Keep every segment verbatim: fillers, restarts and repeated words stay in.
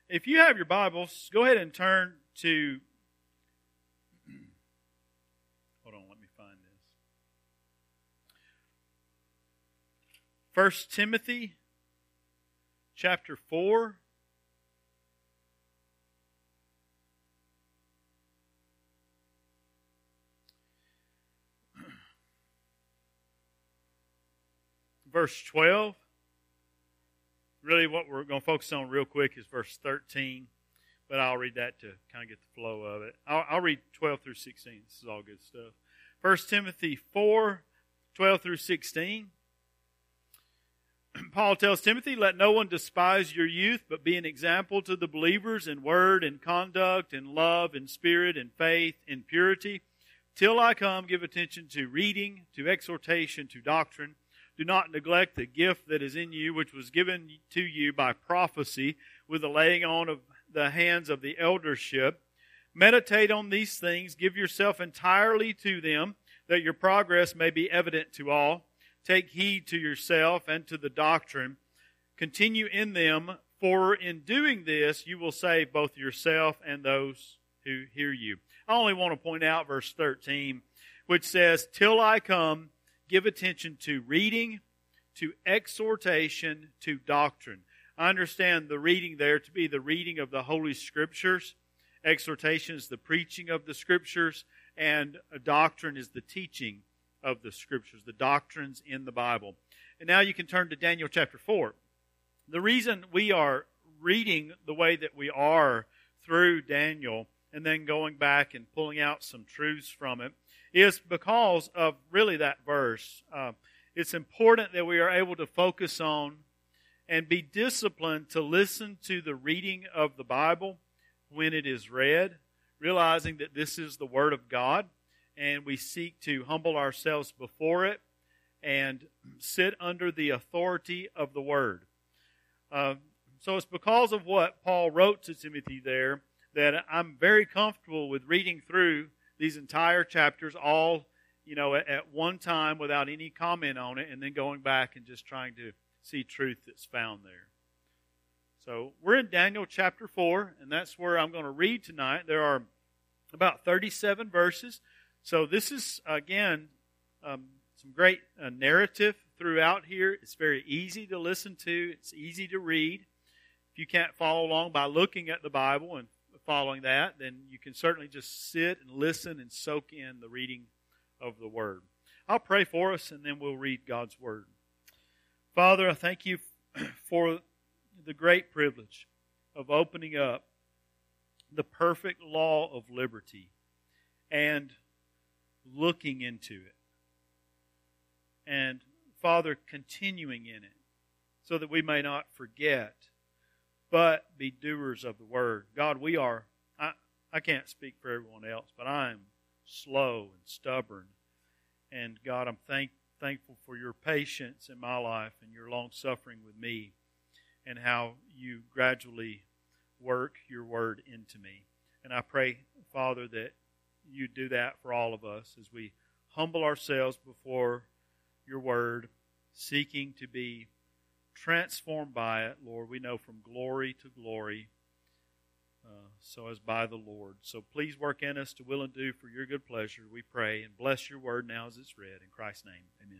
if you have your Bibles, go ahead and turn to, hold on, let me find this. First Timothy chapter four. Verse twelve. Really what we're going to focus on real quick is verse thirteen, but I'll read that to kind of get the flow of it. I'll, I'll read twelve through sixteen. This is all good stuff. First Timothy four, twelve through sixteen. Paul tells Timothy, "Let no one despise your youth, but be an example to the believers in word and conduct, in love, in spirit, in faith, in purity. Till I come, give attention to reading, to exhortation, to doctrine. Do not neglect the gift that is in you, which was given to you by prophecy, with the laying on of the hands of the eldership. Meditate on these things, give yourself entirely to them, that your progress may be evident to all. Take heed to yourself and to the doctrine. Continue in them, for in doing this you will save both yourself and those who hear you." I only want to point out verse thirteen, which says, "Till I come, give attention to reading, to exhortation, to doctrine." I understand the reading there to be the reading of the Holy Scriptures. Exhortation is the preaching of the Scriptures, and a doctrine is the teaching of the Scriptures, the doctrines in the Bible. And now you can turn to Daniel chapter four. The reason we are reading the way that we are through Daniel and then going back and pulling out some truths from it is because of really that verse. Uh, it's important that we are able to focus on and be disciplined to listen to the reading of the Bible when it is read, realizing that this is the Word of God, and we seek to humble ourselves before it and sit under the authority of the Word. Uh, so it's because of what Paul wrote to Timothy there that I'm very comfortable with reading through these entire chapters all, you know, at, at one time without any comment on it, and then going back and just trying to see truth that's found there. So we're in Daniel chapter four, and that's where I'm going to read tonight. There are about thirty-seven verses. So this is, again, um, some great uh, narrative throughout here. It's very easy to listen to. It's easy to read. If you can't follow along by looking at the Bible and following that, then you can certainly just sit and listen and soak in the reading of the Word. I'll pray for us, and then we'll read God's Word. Father, I thank you for the great privilege of opening up the perfect law of liberty and looking into it. And, Father, continuing in it so that we may not forget, but be doers of the Word. God, we are, I, I can't speak for everyone else, but I am slow and stubborn. And God, I'm thank, thankful for your patience in my life and your long-suffering with me and how you gradually work your Word into me. And I pray, Father, that you do that for all of us as we humble ourselves before your Word, seeking to be transformed by it, Lord. We know from glory to glory, uh, so as by the Lord. So please work in us to will and do for your good pleasure, we pray, and bless your word now as it's read. In Christ's name, amen.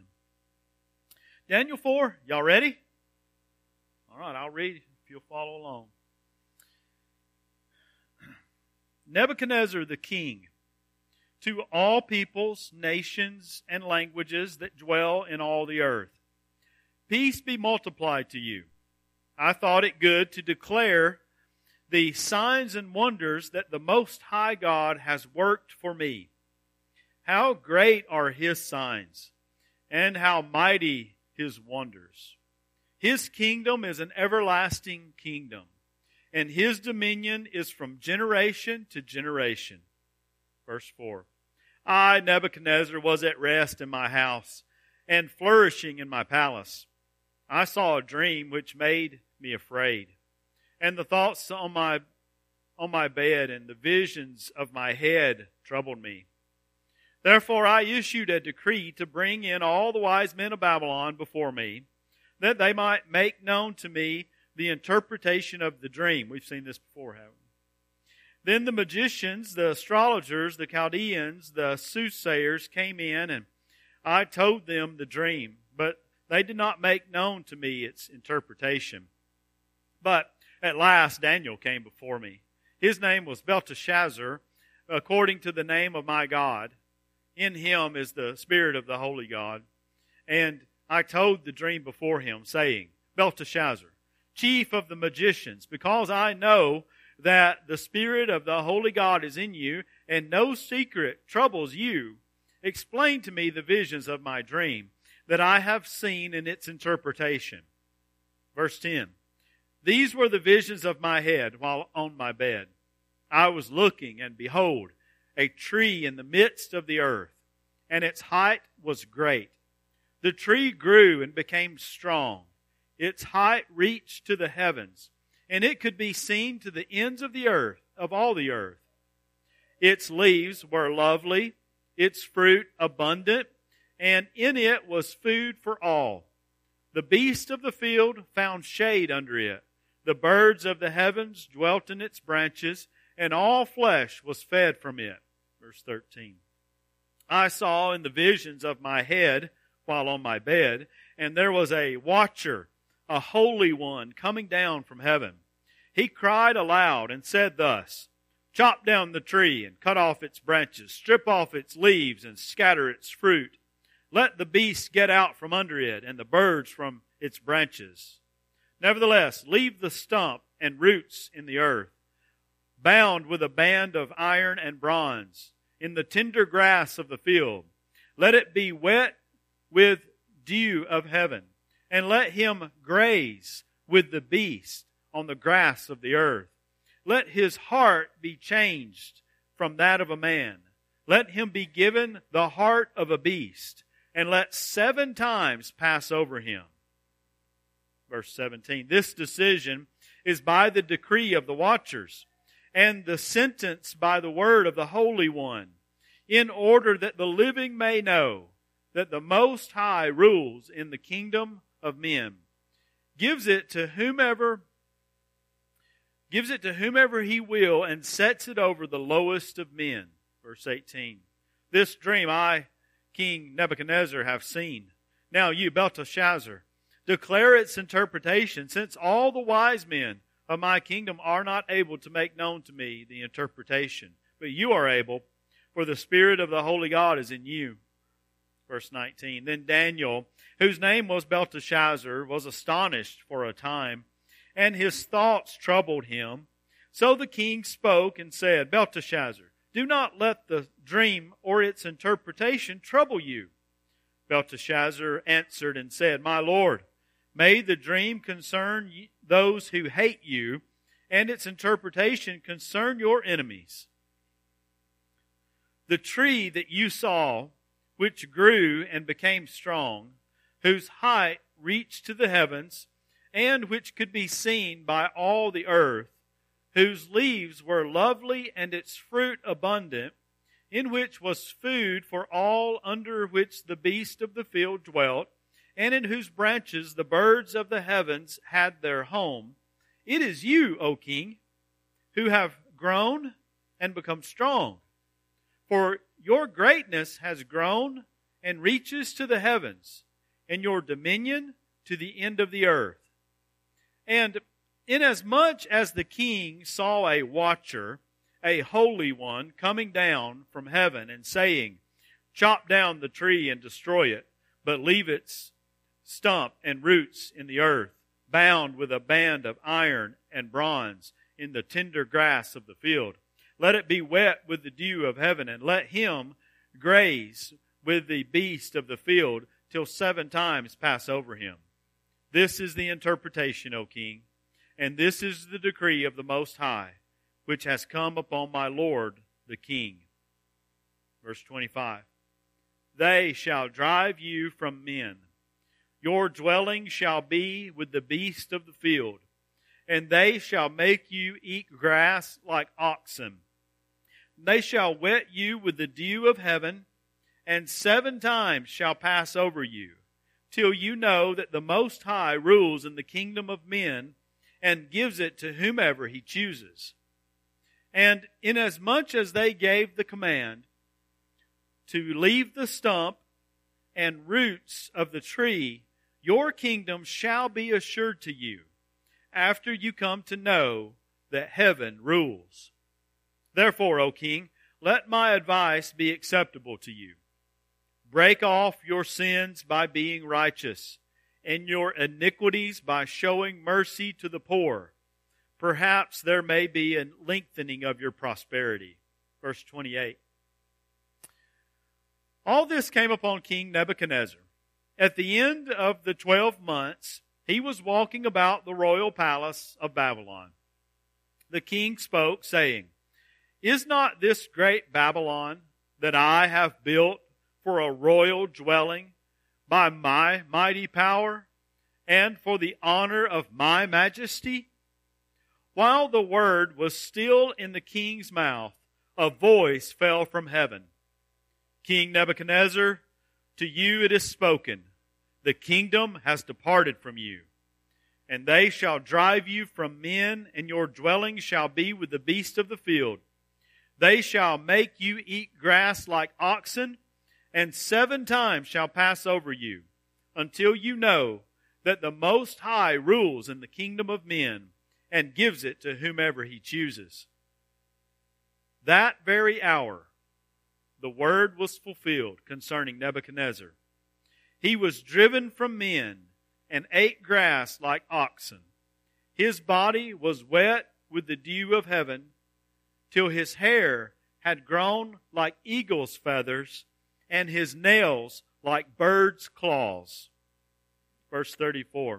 Daniel four, y'all ready? All right, I'll read if you'll follow along. Nebuchadnezzar the king, to all peoples, nations, and languages that dwell in all the earth, peace be multiplied to you. I thought it good to declare the signs and wonders that the Most High God has worked for me. How great are His signs, and how mighty His wonders. His kingdom is an everlasting kingdom, and His dominion is from generation to generation. Verse four. I, Nebuchadnezzar, was at rest in my house, and flourishing in my palace. I saw a dream which made me afraid, and the thoughts on my on my bed and the visions of my head troubled me. Therefore I issued a decree to bring in all the wise men of Babylon before me, that they might make known to me the interpretation of the dream. We've seen this before, haven't we? Then the magicians, the astrologers, the Chaldeans, the soothsayers came in, and I told them the dream, but they did not make known to me its interpretation. But at last Daniel came before me. His name was Belteshazzar, according to the name of my God. In him is the Spirit of the Holy God. And I told the dream before him, saying, Belteshazzar, chief of the magicians, because I know that the Spirit of the Holy God is in you, and no secret troubles you, explain to me the visions of my dream, that I have seen in its interpretation. Verse ten. These were the visions of my head while on my bed. I was looking, and behold, a tree in the midst of the earth, and its height was great. The tree grew and became strong. Its height reached to the heavens, and it could be seen to the ends of the earth, of all the earth. Its leaves were lovely, its fruit abundant, and in it was food for all. The beasts of the field found shade under it. The birds of the heavens dwelt in its branches, and all flesh was fed from it. Verse thirteen. I saw in the visions of my head while on my bed, and there was a watcher, a holy one, coming down from heaven. He cried aloud and said thus, Chop down the tree and cut off its branches, strip off its leaves and scatter its fruit. Let the beasts get out from under it, and the birds from its branches. Nevertheless, leave the stump and roots in the earth, bound with a band of iron and bronze, in the tender grass of the field. Let it be wet with dew of heaven, and let him graze with the beast on the grass of the earth. Let his heart be changed from that of a man. Let him be given the heart of a beast, and let seven times pass over him. Verse seventeen, this decision is by the decree of the watchers, and the sentence by the word of the Holy One, in order that the living may know that the Most High rules in the kingdom of men, gives it to whomever, gives it to whomever he will, and sets it over the lowest of men. Verse eighteen, this dream I, King Nebuchadnezzar, have seen. Now you, Belteshazzar, declare its interpretation, since all the wise men of my kingdom are not able to make known to me the interpretation. But you are able, for the Spirit of the Holy God is in you. Verse nineteen, then Daniel, whose name was Belteshazzar, was astonished for a time, and his thoughts troubled him. So the king spoke and said, Belteshazzar, do not let the dream or its interpretation trouble you. Belteshazzar answered and said, My Lord, may the dream concern those who hate you, and its interpretation concern your enemies. The tree that you saw, which grew and became strong, whose height reached to the heavens, and which could be seen by all the earth, whose leaves were lovely and its fruit abundant, in which was food for all, under which the beasts of the field dwelt, and in whose branches the birds of the heavens had their home. It is you, O king, who have grown and become strong. For your greatness has grown and reaches to the heavens, and your dominion to the end of the earth. And inasmuch as the king saw a watcher, a holy one, coming down from heaven and saying, Chop down the tree and destroy it, but leave its stump and roots in the earth, bound with a band of iron and bronze in the tender grass of the field. Let it be wet with the dew of heaven, and let him graze with the beast of the field till seven times pass over him. This is the interpretation, O king, and this is the decree of the Most High, which has come upon my Lord the king. Verse twenty-five. They shall drive you from men. Your dwelling shall be with the beast of the field, and they shall make you eat grass like oxen. They shall wet you with the dew of heaven, and seven times shall pass over you, till you know that the Most High rules in the kingdom of men, and gives it to whomever he chooses. And inasmuch as they gave the command to leave the stump and roots of the tree, your kingdom shall be assured to you after you come to know that heaven rules. Therefore, O king, let my advice be acceptable to you. Break off your sins by being righteous, and your iniquities by showing mercy to the poor. Perhaps there may be a lengthening of your prosperity. Verse twenty-eight. All this came upon King Nebuchadnezzar. At the end of the twelve months, he was walking about the royal palace of Babylon. The king spoke, saying, Is not this great Babylon that I have built for a royal dwelling by my mighty power and for the honor of my majesty? While the word was still in the king's mouth, a voice fell from heaven. King Nebuchadnezzar, to you it is spoken, the kingdom has departed from you, and they shall drive you from men, and your dwelling shall be with the beasts of the field. They shall make you eat grass like oxen, and seven times shall pass over you, until you know that the Most High rules in the kingdom of men, and gives it to whomever he chooses. That very hour, the word was fulfilled concerning Nebuchadnezzar. He was driven from men and ate grass like oxen. His body was wet with the dew of heaven, till his hair had grown like eagle's feathers, and his nails like birds' claws. Verse thirty-four.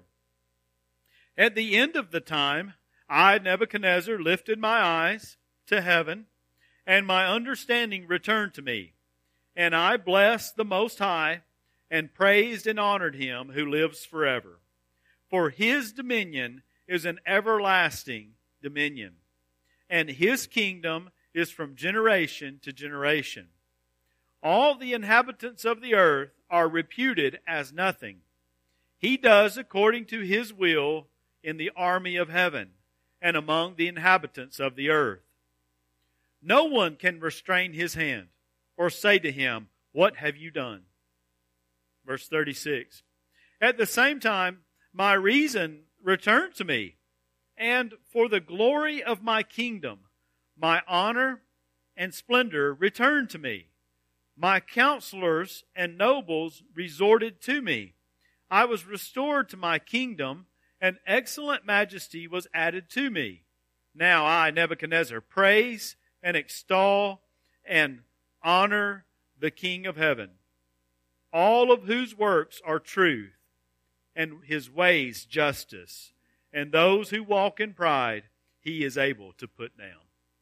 At the end of the time, I, Nebuchadnezzar, lifted my eyes to heaven, and my understanding returned to me. And I blessed the Most High, and praised and honored him who lives forever. For his dominion is an everlasting dominion, and his kingdom is from generation to generation. All the inhabitants of the earth are reputed as nothing. He does according to his will in the army of heaven and among the inhabitants of the earth. No one can restrain his hand or say to him, What have you done? Verse thirty-six. At the same time, my reason returned to me, and for the glory of my kingdom, my honor and splendor returned to me. My counselors and nobles resorted to me. I was restored to my kingdom, and excellent majesty was added to me. Now I, Nebuchadnezzar, praise and extol and honor the King of heaven, all of whose works are truth, and his ways justice, and those who walk in pride he is able to put down.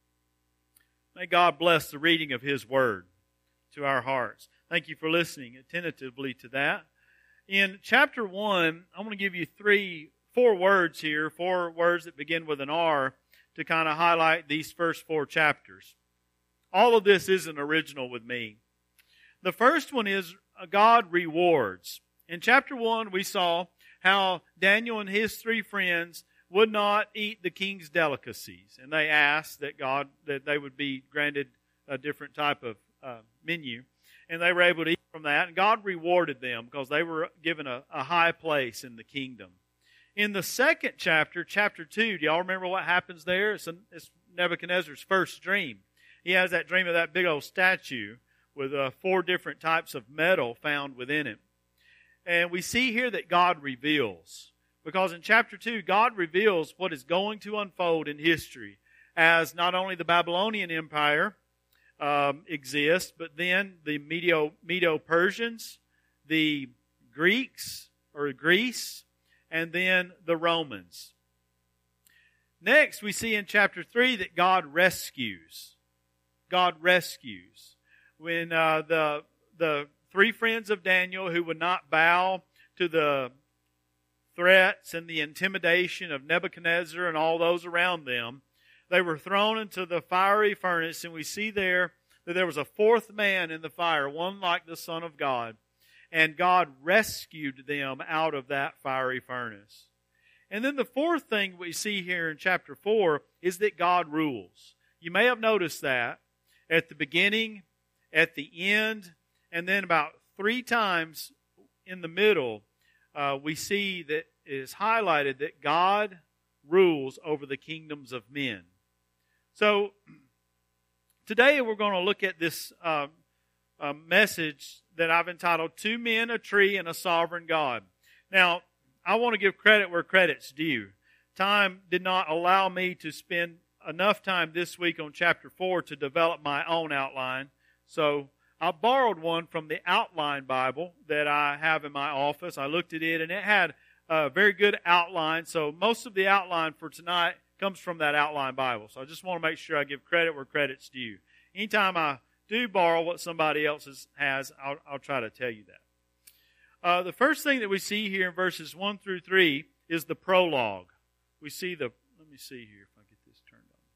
May God bless the reading of his word to our hearts. Thank you for listening attentively to that. In chapter one, I'm going to give you three, four words here, four words that begin with an R to kind of highlight these first four chapters. All of this isn't original with me. The first one is God rewards. In chapter one, we saw how Daniel and his three friends would not eat the king's delicacies, and they asked that God that they would be granted a different type of uh, menu, and they were able to eat from that. And God rewarded them because they were given a, a high place in the kingdom. In the second chapter, chapter two, do y'all remember what happens there? It's, a, it's Nebuchadnezzar's first dream. He has that dream of that big old statue with uh, four different types of metal found within it. And we see here that God reveals. Because in chapter two, God reveals what is going to unfold in history as not only the Babylonian Empire um, exists, but then the Medo, Medo-Persians, the Greeks, or Greece, and then the Romans. Next, we see in chapter three that God rescues. God rescues. When uh, the the three friends of Daniel who would not bow to the threats and the intimidation of Nebuchadnezzar and all those around them, they were thrown into the fiery furnace, and we see there that there was a fourth man in the fire, one like the Son of God, and God rescued them out of that fiery furnace. And then the fourth thing we see here in chapter four is that God rules. You may have noticed that at the beginning, at the end, and then about three times in the middle, uh, we see that it is highlighted that God rules over the kingdoms of men. So today we're going to look at this uh, uh, message that I've entitled Two Men, a Tree, and a Sovereign God. Now, I want to give credit where credit's due. Time did not allow me to spend enough time this week on chapter four to develop my own outline. So I borrowed one from the Outline Bible that I have in my office. I looked at it, and it had a very good outline. So most of the outline for tonight comes from that Outline Bible. So I just want to make sure I give credit where credit's due. Anytime I do borrow what somebody else has, I'll, I'll try to tell you that. Uh, the first thing that we see here in verses one through three is the prologue. We see the, let me see here if I get this turned on.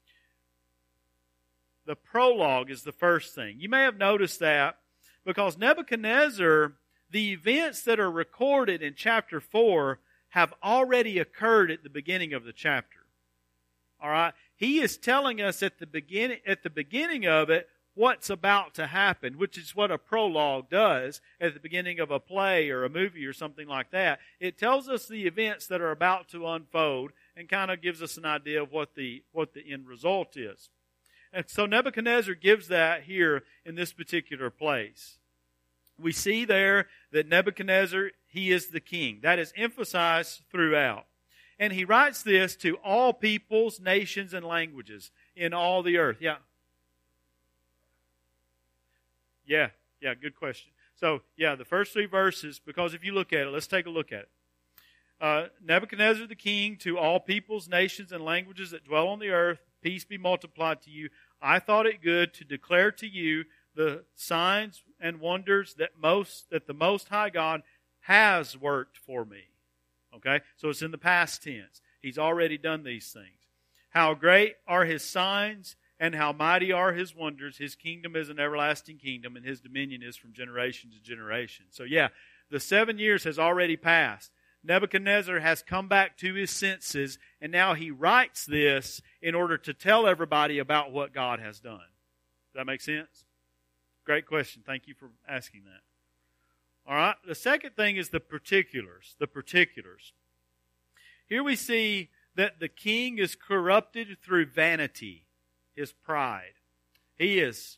The prologue is the first thing. You may have noticed that because Nebuchadnezzar, the events that are recorded in chapter four have already occurred at the beginning of the chapter. All right? He is telling us at the beginning, at the beginning of it what's about to happen, which is what a prologue does at the beginning of a play or a movie or something like that. It tells us the events that are about to unfold and kind of gives us an idea of what the what the end result is. And so Nebuchadnezzar gives that here in this particular place. We see there that Nebuchadnezzar, he is the king. That is emphasized throughout. And he writes this to all peoples, nations, and languages in all the earth. Yeah. Yeah, yeah, good question. So, yeah, the first three verses, because if you look at it, let's take a look at it. Uh, Nebuchadnezzar the king, to all peoples, nations, and languages that dwell on the earth, peace be multiplied to you. I thought it good to declare to you the signs and wonders that most that the Most High God has worked for me. Okay? So it's in the past tense. He's already done these things. How great are His signs, and how mighty are His wonders. His kingdom is an everlasting kingdom, and His dominion is from generation to generation. So yeah, the seven years has already passed. Nebuchadnezzar has come back to his senses, and now he writes this in order to tell everybody about what God has done. Does that make sense? Great question. Thank you for asking that. All right. The second thing is the particulars. The particulars. Here we see that the king is corrupted through vanity, his pride. He is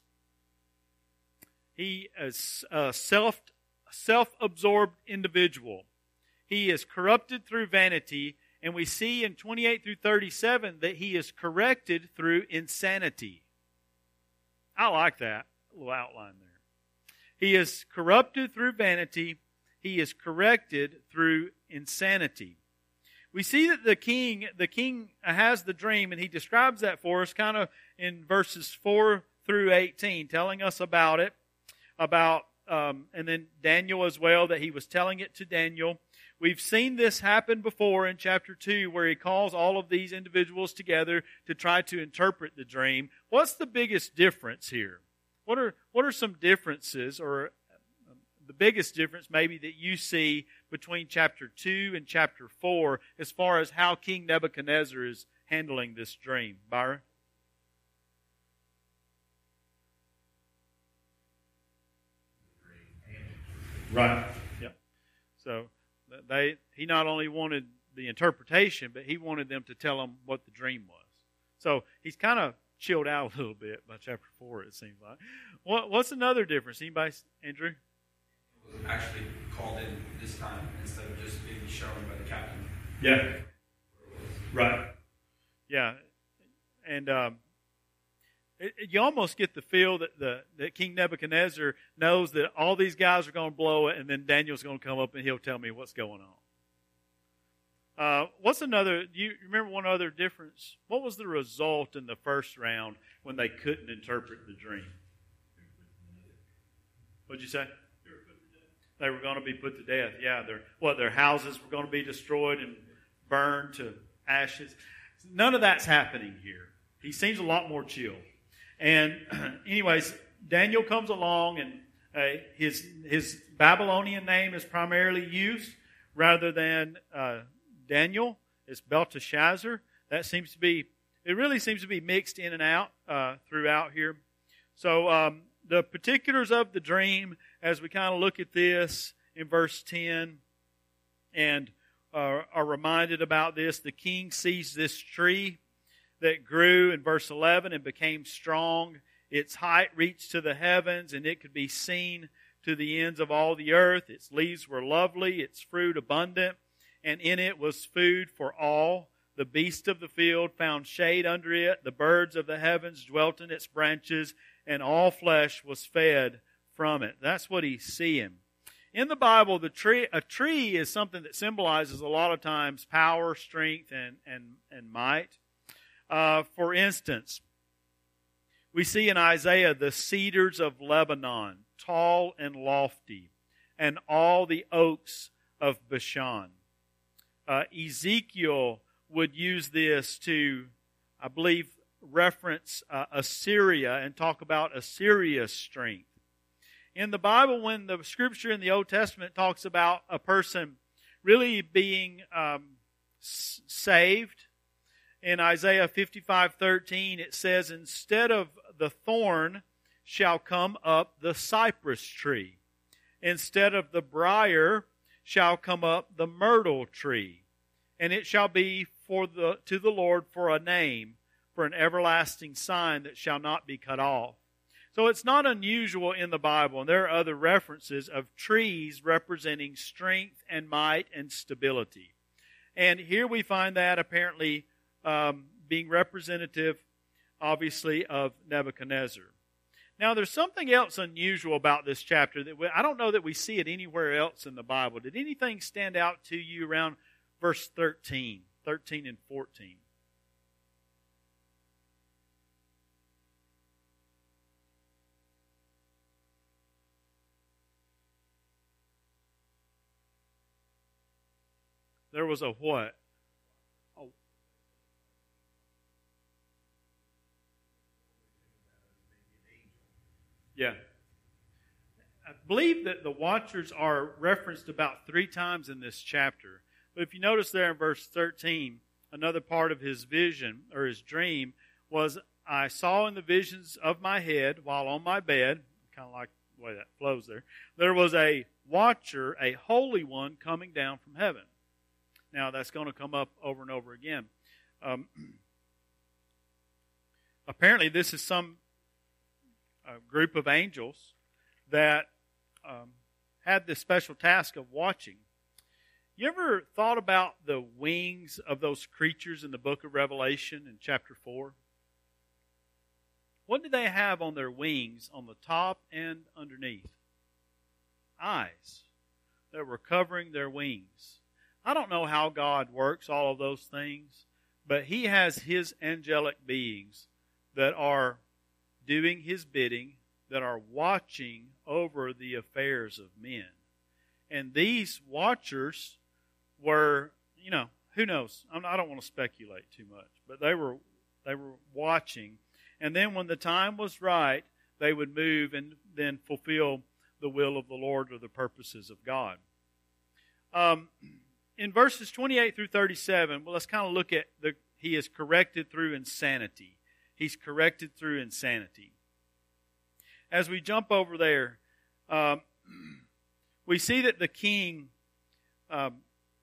he is a self self-absorbed individual. He is corrupted through vanity, and we see in twenty-eight through thirty-seven that he is corrected through insanity. I like that little outline there. He is corrupted through vanity. He is corrected through insanity. We see that the king, the king has the dream, and he describes that for us kind of in verses four through eighteen, telling us about it, about um, and then Daniel as well, that he was telling it to Daniel. We've seen this happen before in chapter two, where he calls all of these individuals together to try to interpret the dream. What's the biggest difference here? What are what are some differences, or the biggest difference maybe that you see between chapter two and chapter four as far as how King Nebuchadnezzar is handling this dream? Byron? Right. Yeah. So they he not only wanted the interpretation, but he wanted them to tell him what the dream was. So he's kind of chilled out a little bit by chapter four, it seems like. What, what's another difference? Anybody, Andrew? It was actually called in this time instead of just being shown by the captain. Yeah. Right. Yeah. And um, it, it, you almost get the feel that the that King Nebuchadnezzar knows that all these guys are going to blow it, and then Daniel's going to come up and he'll tell me what's going on. Uh, what's another, do you remember one other difference? What was the result in the first round when they couldn't interpret the dream? What'd you say? They were going to be put to death. Yeah, their what? Their houses were going to be destroyed and burned to ashes. None of that's happening here. He seems a lot more chill. And anyways, Daniel comes along, and uh, his his Babylonian name is primarily used rather than uh, Daniel, it's Belteshazzar. That seems to be, it really seems to be mixed in and out uh, throughout here. So um, the particulars of the dream, as we kind of look at this in verse ten, and uh, are reminded about this, the king sees this tree that grew in verse eleven and became strong. Its height reached to the heavens, and it could be seen to the ends of all the earth. Its leaves were lovely, its fruit abundant, and in it was food for all. The beasts of the field found shade under it. The birds of the heavens dwelt in its branches, and all flesh was fed from it. That's what he's seeing. In the Bible, the tree, a tree is something that symbolizes a lot of times power, strength, and, and, and might. Uh, for instance, we see in Isaiah the cedars of Lebanon, tall and lofty, and all the oaks of Bashan. Uh, Ezekiel would use this to, I believe, reference uh, Assyria and talk about Assyria's strength. In the Bible, when the Scripture in the Old Testament talks about a person really being um, s- saved, in Isaiah fifty-five thirteen, it says, instead of the thorn shall come up the cypress tree. Instead of the briar shall come up the myrtle tree. And it shall be for the to the Lord for a name, for an everlasting sign that shall not be cut off. So it's not unusual in the Bible, and there are other references of trees representing strength and might and stability. And here we find that apparently um, being representative, obviously, of Nebuchadnezzar. Now, there's something else unusual about this chapter that we, I don't know that we see it anywhere else in the Bible. Did anything stand out to you around verse thirteen, thirteen and fourteen? There was a what? Oh. Yeah. I believe that the watchers are referenced about three times in this chapter. But if you notice there in verse thirteen, another part of his vision or his dream was, I saw in the visions of my head while on my bed, kind of like the way that flows there, there was a watcher, a holy one coming down from heaven. Now, that's going to come up over and over again. Um, apparently, this is some uh, group of angels that um, had this special task of watching. You ever thought about the wings of those creatures in the book of Revelation in chapter four? What did they have on their wings on the top and underneath? Eyes that were covering their wings. I don't know how God works all of those things, but He has His angelic beings that are doing His bidding, that are watching over the affairs of men. And these watchers were, you know, who knows? I don't want to speculate too much, but they were they were watching. And then when the time was right, they would move and then fulfill the will of the Lord or the purposes of God. Um, in verses twenty-eight through thirty-seven, well, let's kind of look at the, he is corrected through insanity. He's corrected through insanity. As we jump over there, um, we see that the king um,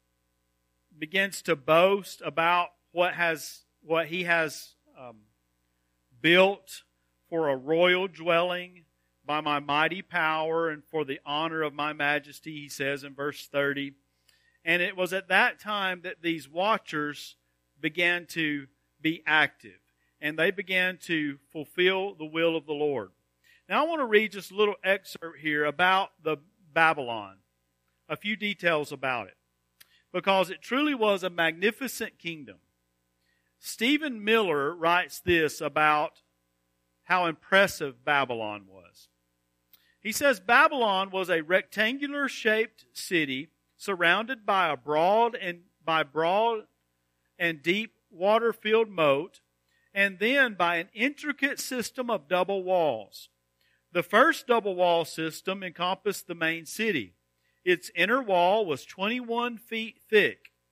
begins to boast about what has what he has um, built for a royal dwelling by my mighty power and for the honor of my majesty, he says in verse thirty. And it was at that time that these watchers began to be active, and they began to fulfill the will of the Lord. Now I want to read just a little excerpt here about the Babylon, a few details about it, because it truly was a magnificent kingdom. Stephen Miller writes this about how impressive Babylon was. He says, Babylon was a rectangular-shaped city surrounded by a broad and by broad and deep water-filled moat, and then by an intricate system of double walls. The first double wall system encompassed the main city. Its inner wall was twenty-one feet thick,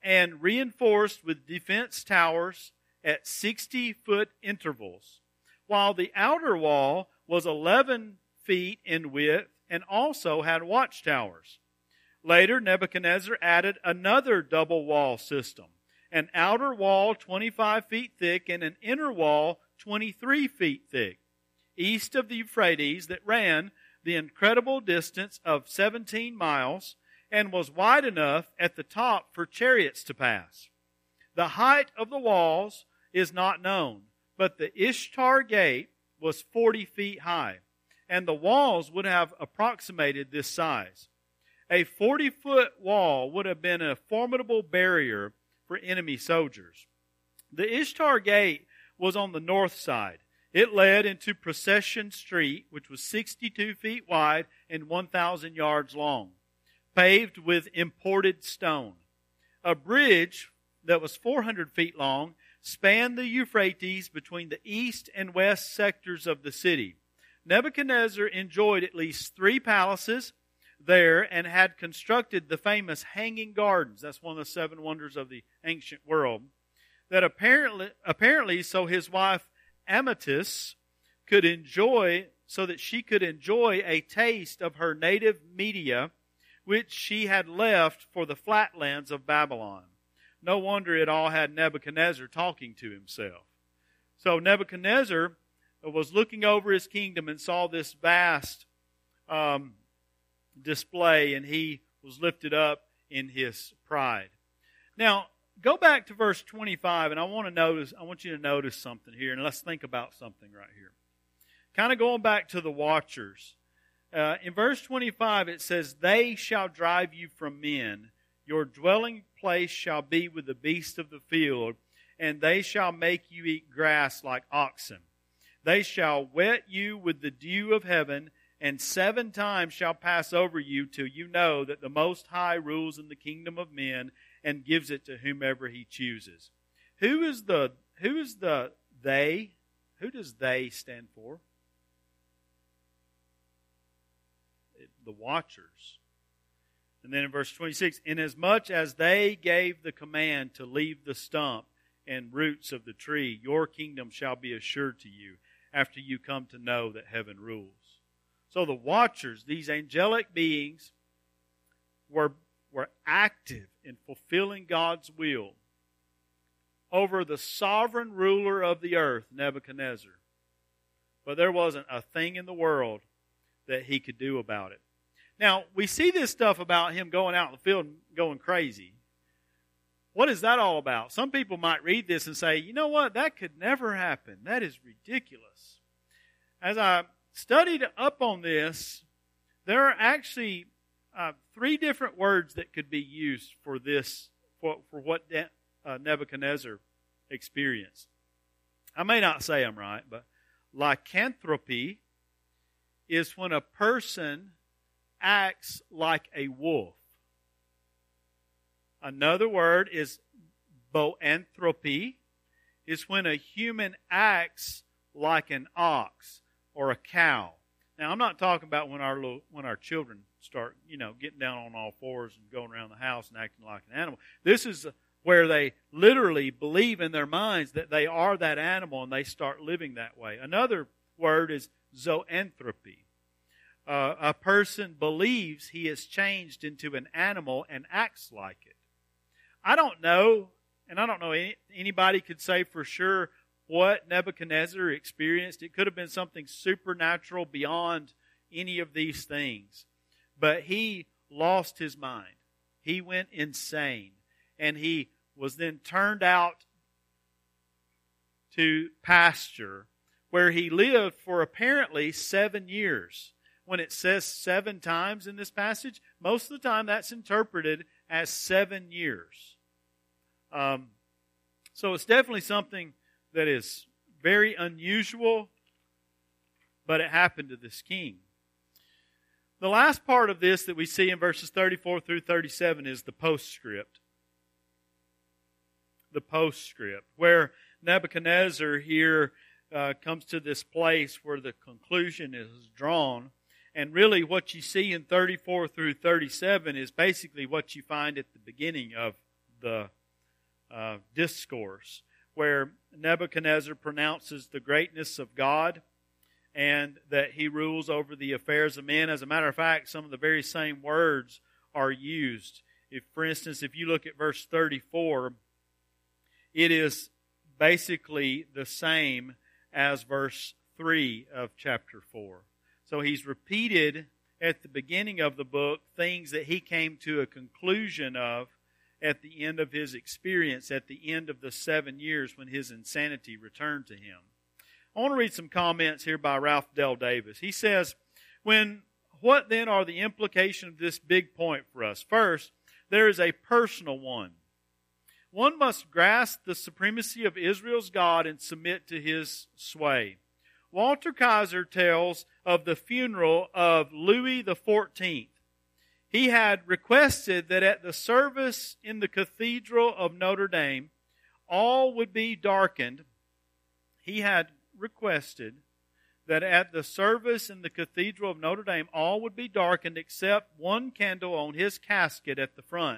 and reinforced with defense towers at sixty-foot intervals, while the outer wall was eleven feet in width and also had watchtowers. Later, Nebuchadnezzar added another double wall system, an outer wall twenty-five feet thick and an inner wall twenty-three feet thick, east of the Euphrates, that ran the incredible distance of seventeen miles and was wide enough at the top for chariots to pass. The height of the walls is not known, but the Ishtar Gate was forty feet high, and the walls would have approximated this size. A forty-foot wall would have been a formidable barrier for enemy soldiers. The Ishtar Gate was on the north side. It led into Procession Street, which was sixty-two feet wide and one thousand yards long, paved with imported stone. A bridge that was four hundred feet long spanned the Euphrates between the east and west sectors of the city. Nebuchadnezzar enjoyed at least three palaces there and had constructed the famous Hanging Gardens. That's one of the seven wonders of the ancient world. That apparently, apparently, so his wife Amytis could enjoy, so that she could enjoy a taste of her native Media, which she had left for the flatlands of Babylon. No wonder it all had Nebuchadnezzar talking to himself. So Nebuchadnezzar was looking over his kingdom and saw this vast um, display, and he was lifted up in his pride. Now, go back to verse twenty-five, and I want to notice. I want you to notice something here, and let's think about something right here. Kind of going back to the watchers. Uh, in verse twenty-five, it says, "They shall drive you from men. Your dwelling place shall be with the beasts of the field, and they shall make you eat grass like oxen. They shall wet you with the dew of heaven, and seven times shall pass over you till you know that the Most High rules in the kingdom of men and gives it to whomever He chooses." Who is the who is the they? Who does they stand for? The watchers. And then in verse twenty-six, "Inasmuch as they gave the command to leave the stump and roots of the tree, your kingdom shall be assured to you after you come to know that heaven rules." So the watchers, these angelic beings, were, were active in fulfilling God's will over the sovereign ruler of the earth, Nebuchadnezzar. But there wasn't a thing in the world that he could do about it. Now, we see this stuff about him going out in the field and going crazy. What is that all about? Some people might read this and say, you know what, that could never happen. That is ridiculous. As I studied up on this, there are actually uh, three different words that could be used for this, for, for what De- uh, Nebuchadnezzar experienced. I may not say them right, but lycanthropy is when a person acts like a wolf. Another word is boanthropy, is when a human acts like an ox or a cow. Now, I'm not talking about when our little, when our children start, you know, getting down on all fours and going around the house and acting like an animal. This is where they literally believe in their minds that they are that animal and they start living that way. Another word is zoanthropy. Uh, a person believes he is changed into an animal and acts like it. I don't know, and I don't know any, anybody could say for sure what Nebuchadnezzar experienced. It could have been something supernatural beyond any of these things. But he lost his mind. He went insane. And he was then turned out to pasture, where he lived for apparently seven years. When it says seven times in this passage, most of the time that's interpreted as seven years. Um, so it's definitely something that is very unusual, but it happened to this king. The last part of this that we see in verses thirty-four through thirty-seven is the postscript. The postscript, where Nebuchadnezzar here uh, comes to this place where the conclusion is drawn. And really what you see in thirty-four through thirty-seven is basically what you find at the beginning of the uh, discourse, where Nebuchadnezzar pronounces the greatness of God and that he rules over the affairs of men. As a matter of fact, some of the very same words are used. If, for instance, if you look at verse thirty-four, it is basically the same as verse three of chapter four. So he's repeated at the beginning of the book things that he came to a conclusion of at the end of his experience, at the end of the seven years when his insanity returned to him. I want to read some comments here by Ralph Dell Davis. He says, "When what then are the implications of this big point for us? First, there is a personal one. One must grasp the supremacy of Israel's God and submit to his sway. Walter Kaiser tells of the funeral of Louis the fourteenth. He had requested that at the service in the Cathedral of Notre Dame, all would be darkened. He had requested that at the service in the Cathedral of Notre Dame, all would be darkened except one candle on his casket at the front.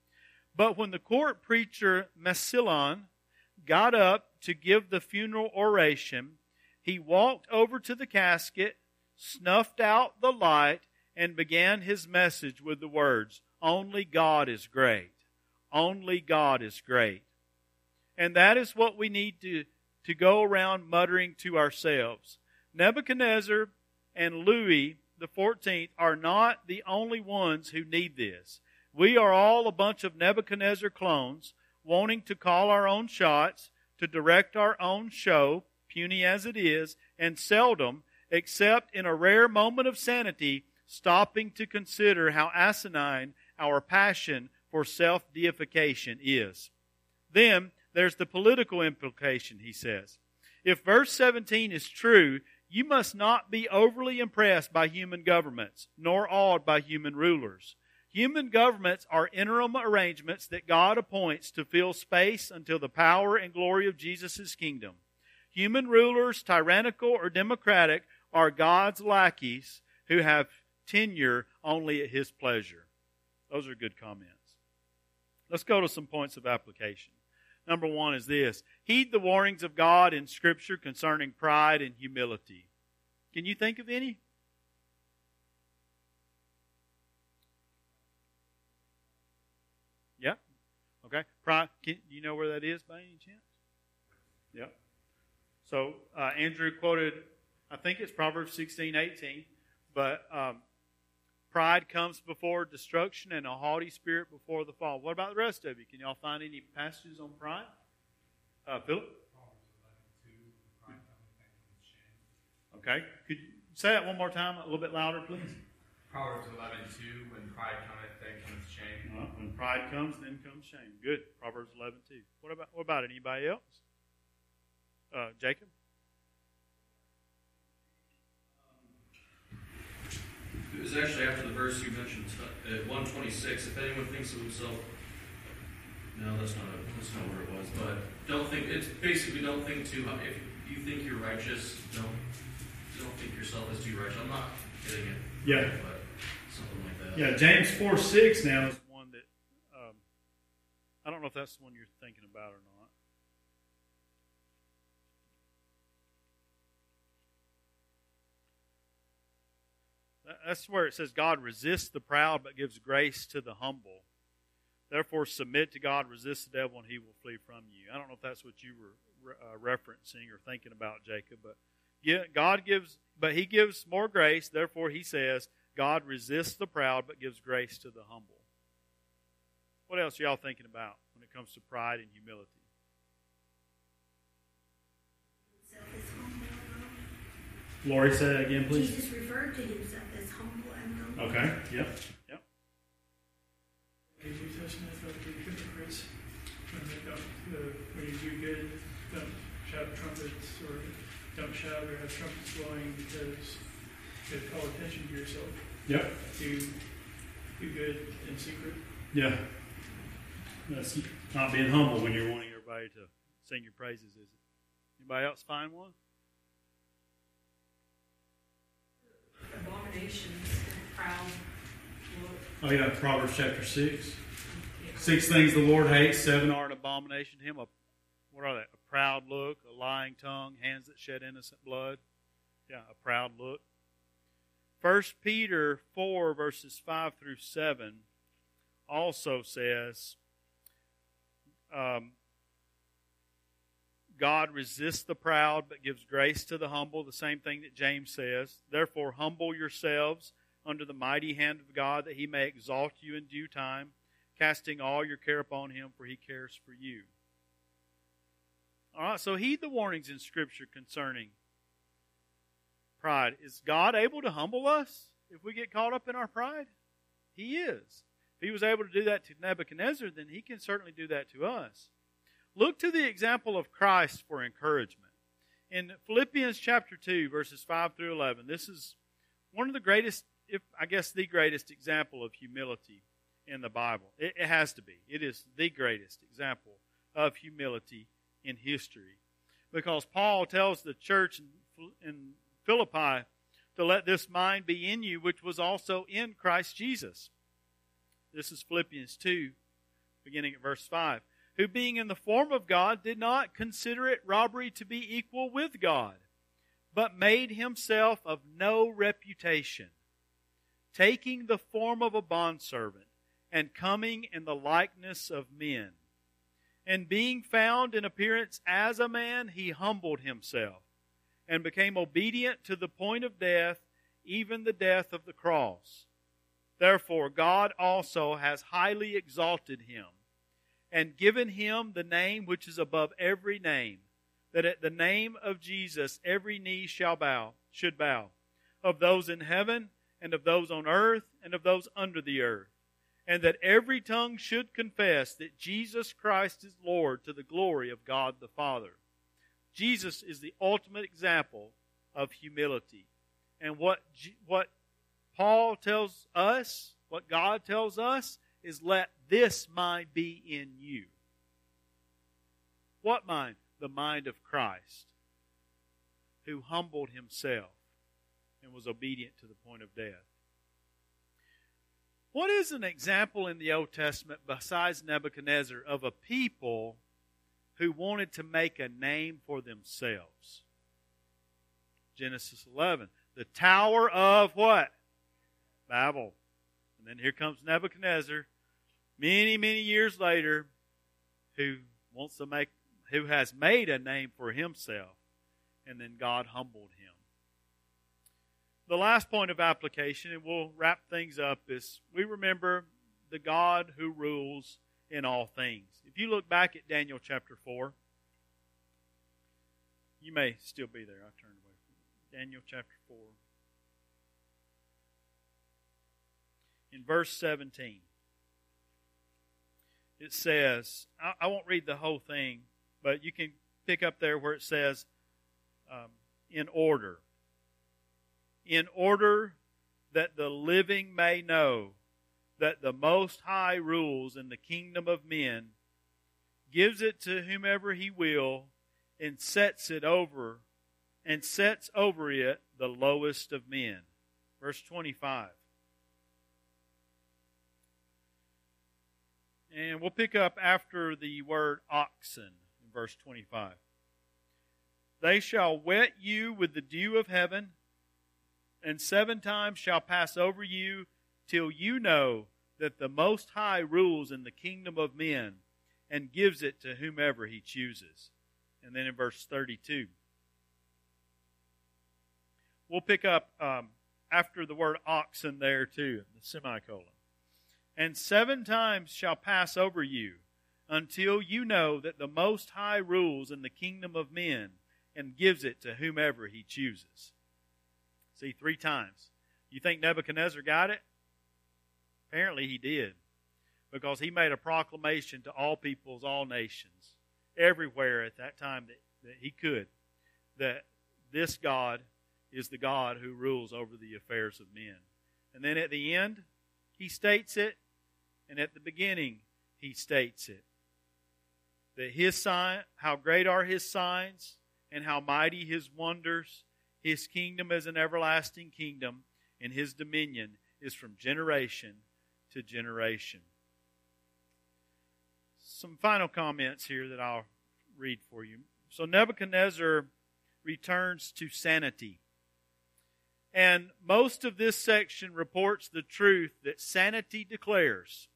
But when the court preacher Massillon got up to give the funeral oration, he walked over to the casket, snuffed out the light, and began his message with the words, 'Only God is great. Only God is great.' And that is what we need to, to go around muttering to ourselves. Nebuchadnezzar and Louis the fourteenth are not the only ones who need this. We are all a bunch of Nebuchadnezzar clones wanting to call our own shots, to direct our own show, puny as it is, and seldom, except in a rare moment of sanity, stopping to consider how asinine our passion for self-deification is." Then there's the political implication, he says. If verse seventeen is true, you must not be overly impressed by human governments, nor awed by human rulers. Human governments are interim arrangements that God appoints to fill space until the power and glory of Jesus' kingdom. Human rulers, tyrannical or democratic, are God's lackeys who have tenure only at His pleasure. Those are good comments. Let's go to some points of application. Number one is this: heed the warnings of God in Scripture concerning pride and humility. Can you think of any? Yeah? Okay. Pride. Can, do you know where that is by any chance? Yeah. So uh, Andrew quoted, I think it's Proverbs sixteen, eighteen, but um, pride comes before destruction and a haughty spirit before the fall. What about the rest of you? Can y'all find any passages on pride? Uh, Philip? Okay. Could you say that one more time, a little bit louder, please? Proverbs eleven two, when pride cometh, then cometh shame. Uh, when pride comes, then comes shame. Good. Proverbs eleven two. What about what about anybody else? Uh, Jacob? It was actually after the verse you mentioned, at one twenty-six. If anyone thinks of himself, no, that's not a, that's not where it was. But don't think. It's basically don't think too high. If you think you're righteous, don't don't think yourself as too righteous. I'm not getting it. Yeah. But something like that. Yeah. James four six now is one that um, I don't know if that's the one you're thinking about or not. That's where it says God resists the proud but gives grace to the humble. Therefore submit to God, resist the devil, and he will flee from you. I don't know if that's what you were uh, referencing or thinking about, Jacob, but yeah, God gives, but he gives more grace. Therefore he says God resists the proud but gives grace to the humble. What else are y'all thinking about when it comes to pride and humility? Lori, say that again, please. Jesus referred to himself as humble and humble. Okay, yep, yep. New Testament, don't be hypocrites. When, they don't, uh, when you do good, don't shout trumpets or don't shout or have trumpets blowing because you call attention to yourself. Yep. Do, do good in secret. Yeah. That's not being humble when you're wanting everybody to sing your praises, is it? Anybody else find one? Abominations and proud look. Oh yeah, Proverbs chapter six. Yes. Six things the Lord hates, seven are an abomination to him. A, what are they? A proud look, a lying tongue, hands that shed innocent blood. Yeah, a proud look. First Peter four, verses five through seven also says, um, God resists the proud but gives grace to the humble, the same thing that James says. Therefore, humble yourselves under the mighty hand of God, that he may exalt you in due time, casting all your care upon him, for he cares for you. All right, so heed the warnings in Scripture concerning pride. Is God able to humble us if we get caught up in our pride? He is. If he was able to do that to Nebuchadnezzar, then he can certainly do that to us. Look to the example of Christ for encouragement. In Philippians chapter two, verses five through eleven, this is one of the greatest, if I guess the greatest example of humility in the Bible. It, it has to be. It is the greatest example of humility in history. Because Paul tells the church in, in Philippi to let this mind be in you, which was also in Christ Jesus. This is Philippians two, beginning at verse five. Who being in the form of God did not consider it robbery to be equal with God, but made himself of no reputation, taking the form of a bondservant, and coming in the likeness of men. And being found in appearance as a man, he humbled himself, and became obedient to the point of death, even the death of the cross. Therefore God also has highly exalted him, and given him the name which is above every name, that at the name of Jesus every knee shall bow, should bow, of those in heaven, and of those on earth, and of those under the earth, and that every tongue should confess that Jesus Christ is Lord, to the glory of God the Father. Jesus is the ultimate example of humility. And what, what Paul tells us, what God tells us, is let this mind be in you. What mind? The mind of Christ, who humbled himself and was obedient to the point of death. What is an example in the Old Testament besides Nebuchadnezzar of a people who wanted to make a name for themselves? Genesis eleven. The Tower of what? Babel. And then here comes Nebuchadnezzar, many, many years later, who wants to make, who has made a name for himself, and then God humbled him. The last point of application, and we'll wrap things up, is we remember the God who rules in all things. If you look back at Daniel chapter four, you may still be there. I turned away from it. Daniel chapter four. In verse seventeen, it says, I, I won't read the whole thing, but you can pick up there where it says, um, in order. In order that the living may know that the Most High rules in the kingdom of men, gives it to whomever he will, and sets it over, and sets over it the lowest of men. Verse twenty-five. And we'll pick up after the word oxen in verse twenty-five. They shall wet you with the dew of heaven, and seven times shall pass over you, till you know that the Most High rules in the kingdom of men, and gives it to whomever he chooses. And then in verse thirty-two, we'll pick up um, after the word oxen there too, the semicolon. And seven times shall pass over you, until you know that the Most High rules in the kingdom of men, and gives it to whomever he chooses. See, three times. You think Nebuchadnezzar got it? Apparently he did. Because he made a proclamation to all peoples, all nations, everywhere at that time that, that he could, that this God is the God who rules over the affairs of men. And then at the end, he states it, and at the beginning, he states it. That his sign, how great are his signs, and how mighty his wonders. His kingdom is an everlasting kingdom, and his dominion is from generation to generation. Some final comments here that I'll read for you. So Nebuchadnezzar returns to sanity. And most of this section reports the truth that sanity declares.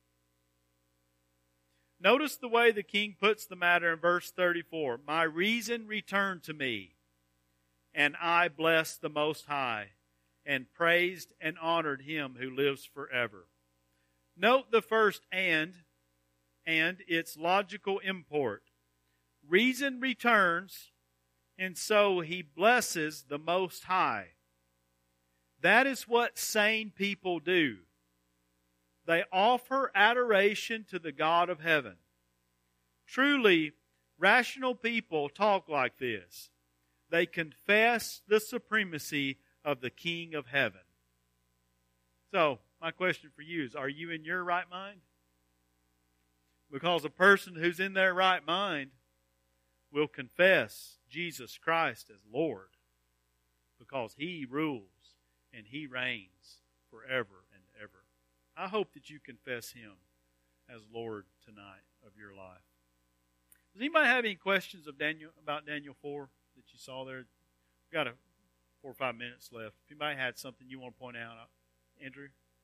Notice the way the king puts the matter in verse thirty-four. My reason returned to me, and I blessed the Most High, and praised and honored him who lives forever. Note the first and, and its logical import. Reason returns, and so he blesses the Most High. That is what sane people do. They offer adoration to the God of heaven. Truly, rational people talk like this. They confess the supremacy of the King of heaven. So, my question for you is, are you in your right mind? Because a person who's in their right mind will confess Jesus Christ as Lord, because He rules and He reigns forever and ever. I hope that you confess Him as Lord tonight of your life. Does anybody have any questions of Daniel about Daniel four that you saw there? We've got a four or five minutes left. If anybody had something you want to point out, Andrew?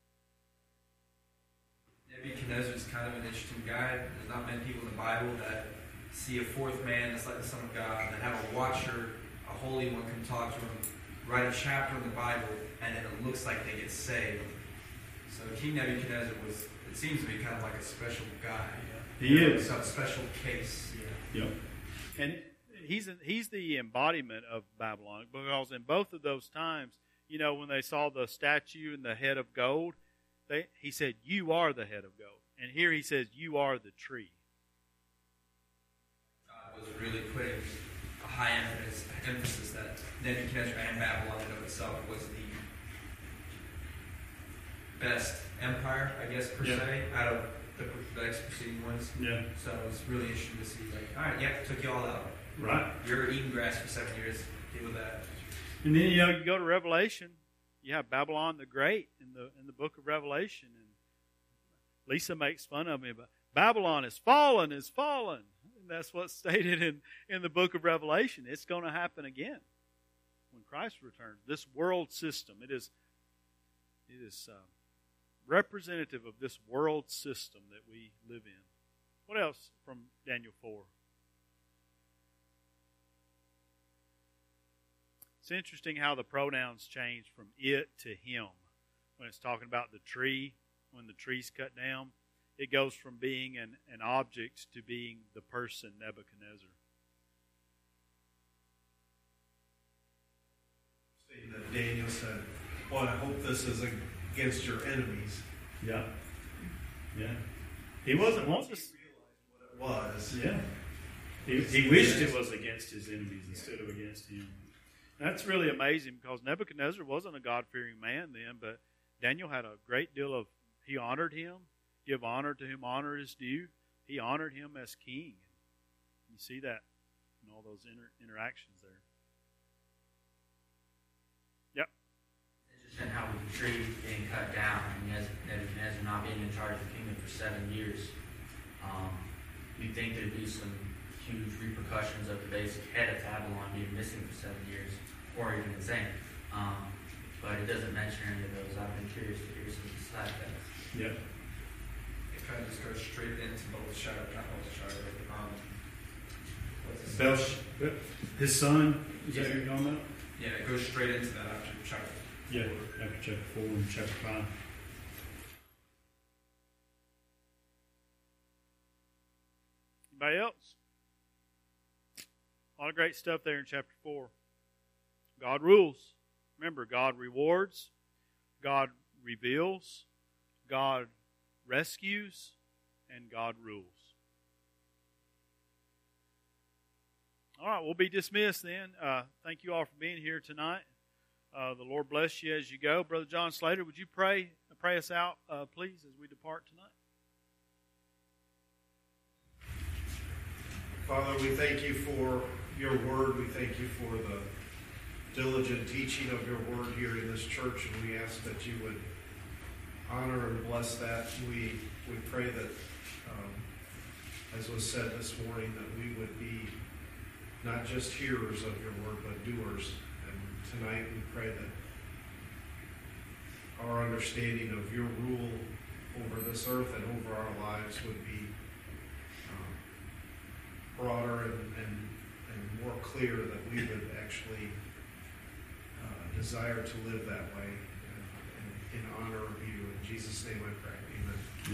Nebuchadnezzar is kind of an interesting guy. There's not many people in the Bible that see a fourth man that's like the Son of God, that have a watcher, a holy one come talk to him, write a chapter in the Bible, and then it looks like they get saved. So King Nebuchadnezzar was, it seems to be kind of like a special guy. He you know, is. Some special case. Yeah. Yep. And he's he's the embodiment of Babylon, because in both of those times, you know, when they saw the statue and the head of gold, they, he said, you are the head of gold. And here he says, you are the tree. God was really putting a high emphasis, emphasis that Nebuchadnezzar and Babylon in of itself was the best empire, I guess, per yeah. se, out of the, the next preceding ones. Yeah. So it's really interesting to see, like, all right, yep, took you all out. Right. You're eating grass for seven years. Deal with that. And then, you know, you go to Revelation, you have Babylon the Great in the in the book of Revelation. And Lisa makes fun of me, but Babylon is fallen, is fallen. And that's what's stated in, in the book of Revelation. It's going to happen again when Christ returns. This world system, it is, it is uh, representative of this world system that we live in. What else from Daniel four? It's interesting how the pronouns change from it to him. When it's talking about the tree, when the tree's cut down, it goes from being an, an object to being the person, Nebuchadnezzar. That Daniel said, well, I hope this is against your enemies. Yeah. Yeah. He wasn't wanting to realize what it was. Yeah. He, he wished it was against his enemies instead of against him. That's really amazing, because Nebuchadnezzar wasn't a God-fearing man then, but Daniel had a great deal of, he honored him, give honor to whom honor is due. He honored him as king. You see that in all those inter- interactions there. Yep. Interesting how with the tree being cut down, and Nebuchadnezzar not being in charge of the kingdom for seven years, um, you'd think there'd be some huge repercussions of the basic head of Babylon being missing for seven years, or even insane. Um, but it doesn't mention any of those. I've been curious to hear some side effects. Yep. It kind of just goes straight into Belshazzar, not Belshazzar, but um, what's his Belsh, his son, is that what you're talking about? Yeah, it goes straight into that after chapter. Yeah, after chapter four and chapter five. Anybody else? A lot of great stuff there in chapter four. God rules. Remember, God rewards, God reveals, God rescues, and God rules. All right, we'll be dismissed then. Uh, thank you all for being here tonight. Uh, the Lord bless you as you go. Brother John Slater, would you pray pray us out, uh, please, as we depart tonight? Father, we thank you for your word. We thank you for the diligent teaching of your word here in this church, and we ask that you would honor and bless that. We we pray that um, as was said this morning, that we would be not just hearers of your word, but doers. And tonight we pray that our understanding of your rule over this earth and over our lives would be um, broader and, and, and more clear, that we would actually uh, desire to live that way uh, in, in honor of you. In Jesus' name I pray.